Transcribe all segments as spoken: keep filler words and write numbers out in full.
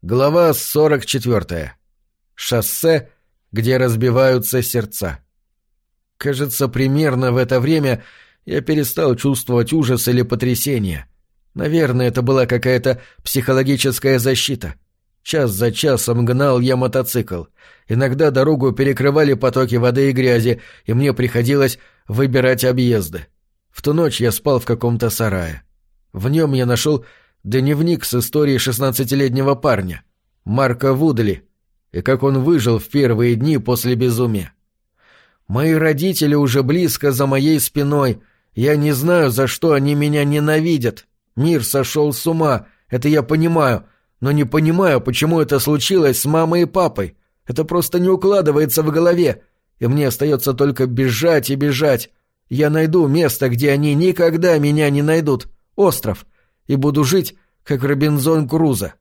Глава сорок четвёртая. Шоссе, где разбиваются сердца. Кажется, примерно в это время я перестал чувствовать ужас или потрясение. Наверное, это была какая-то психологическая защита. Час за часом гнал я мотоцикл. Иногда дорогу перекрывали потоки воды и грязи, и мне приходилось выбирать объезды. В ту ночь я спал в каком-то сарае. В нем я нашел дневник с историей шестнадцатилетнего парня, Марка Вудли, и как он выжил в первые дни после безумия. Мои родители уже близко за моей спиной. Я не знаю, за что они меня ненавидят. Мир сошел с ума, это я понимаю, но не понимаю, почему это случилось с мамой и папой. Это просто не укладывается в голове, и мне остается только бежать и бежать. Я найду место, где они никогда меня не найдут, остров, и буду жить, как Робинзон Крузо.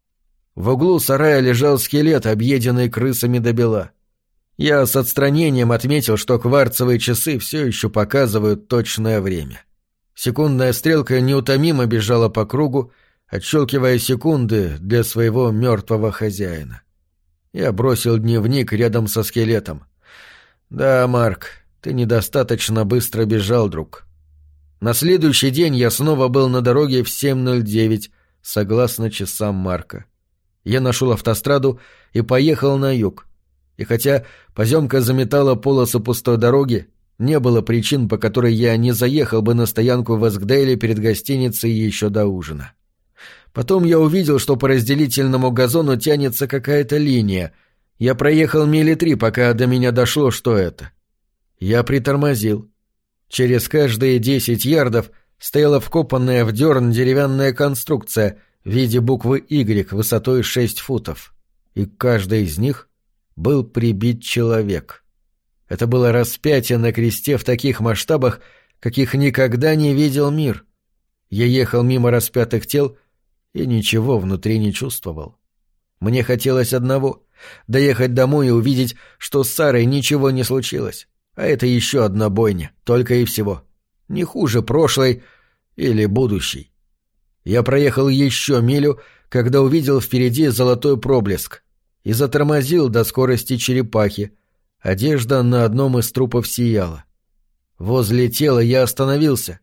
В углу сарая лежал скелет, объеденный крысами добела. Я с отстранением отметил, что кварцевые часы все еще показывают точное время. Секундная стрелка неутомимо бежала по кругу, отщелкивая секунды для своего мертвого хозяина. Я бросил дневник рядом со скелетом. «Да, Марк, ты недостаточно быстро бежал, друг». На следующий день я снова был на дороге в семь ноль девять, согласно часам Марка. Я нашел автостраду и поехал на юг. И хотя поземка заметала полосу пустой дороги, не было причин, по которой я не заехал бы на стоянку в Эскдейле перед гостиницей еще до ужина. Потом я увидел, что по разделительному газону тянется какая-то линия. Я проехал мили три, пока до меня дошло, что это. Я притормозил. Через каждые десять ярдов стояла вкопанная в дерн деревянная конструкция в виде буквы «Y» высотой шесть футов. И к каждой из них был прибит человек. Это было распятие на кресте в таких масштабах, каких никогда не видел мир. Я ехал мимо распятых тел и ничего внутри не чувствовал. Мне хотелось одного — доехать домой и увидеть, что с Сарой ничего не случилось. А это еще одна бойня, только и всего. Не хуже прошлой или будущей. Я проехал еще милю, когда увидел впереди золотой проблеск, и затормозил до скорости черепахи. Одежда на одном из трупов сияла. Возле тела я остановился.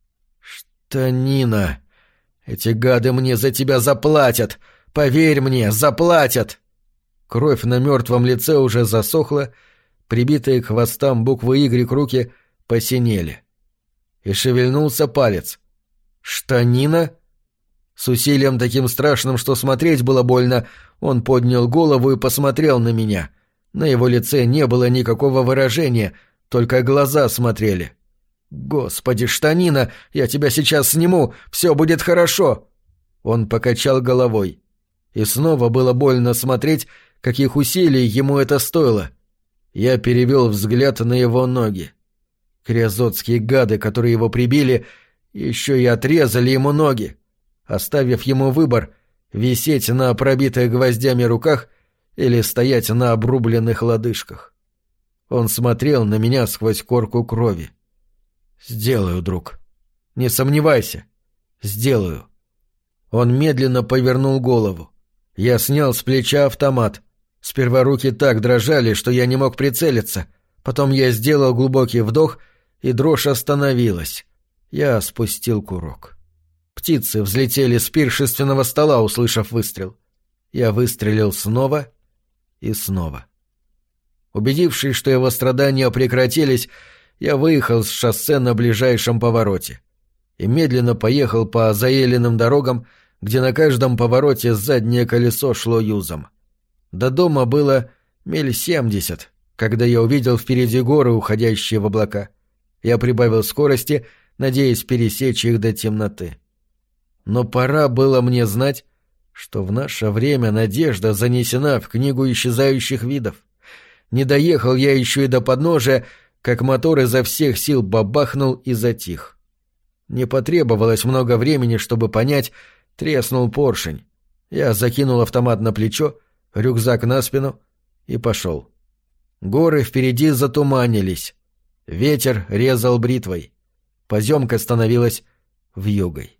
«Штанина! Эти гады мне за тебя заплатят! Поверь мне, заплатят!» Кровь на мертвом лице уже засохла, прибитые к хвостам буквы «Y» руки посинели. И шевельнулся палец. «Штанина?» С усилием таким страшным, что смотреть было больно, он поднял голову и посмотрел на меня. На его лице не было никакого выражения, только глаза смотрели. «Господи, штанина, я тебя сейчас сниму, все будет хорошо!» Он покачал головой. И снова было больно смотреть, каких усилий ему это стоило. Я перевел взгляд на его ноги. Криозотские гады, которые его прибили, еще и отрезали ему ноги, оставив ему выбор — висеть на пробитых гвоздями руках или стоять на обрубленных лодыжках. Он смотрел на меня сквозь корку крови. «Сделаю, друг. Не сомневайся. Сделаю». Он медленно повернул голову. Я снял с плеча автомат. Сперва руки так дрожали, что я не мог прицелиться. Потом я сделал глубокий вдох, и дрожь остановилась. Я спустил курок. Птицы взлетели с пиршественного стола, услышав выстрел. Я выстрелил снова и снова. Убедившись, что его страдания прекратились, я выехал с шоссе на ближайшем повороте и медленно поехал по заеленным дорогам, где на каждом повороте заднее колесо шло юзом. До дома было миль семьдесят, когда я увидел впереди горы, уходящие в облака. Я прибавил скорости, надеясь пересечь их до темноты. Но пора было мне знать, что в наше время надежда занесена в книгу исчезающих видов. Не доехал я еще и до подножия, как мотор изо всех сил бабахнул и затих. Не потребовалось много времени, чтобы понять, треснул поршень. Я закинул автомат на плечо, рюкзак на спину и пошел. Горы впереди затуманились. Ветер резал бритвой. Поземка становилась вьюгой.